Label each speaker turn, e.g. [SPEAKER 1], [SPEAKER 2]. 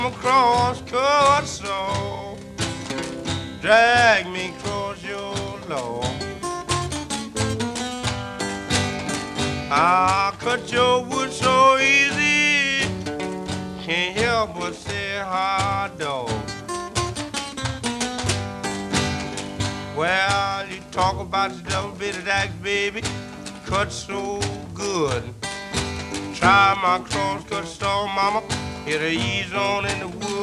[SPEAKER 1] Across cut so drag me across your lawn. I cut your wood so easy, can't help but say hot dog. Well, you talk about the double bitted axe, baby, cut so good. Try my cross cut saw, mama, it'll ease on in the wood.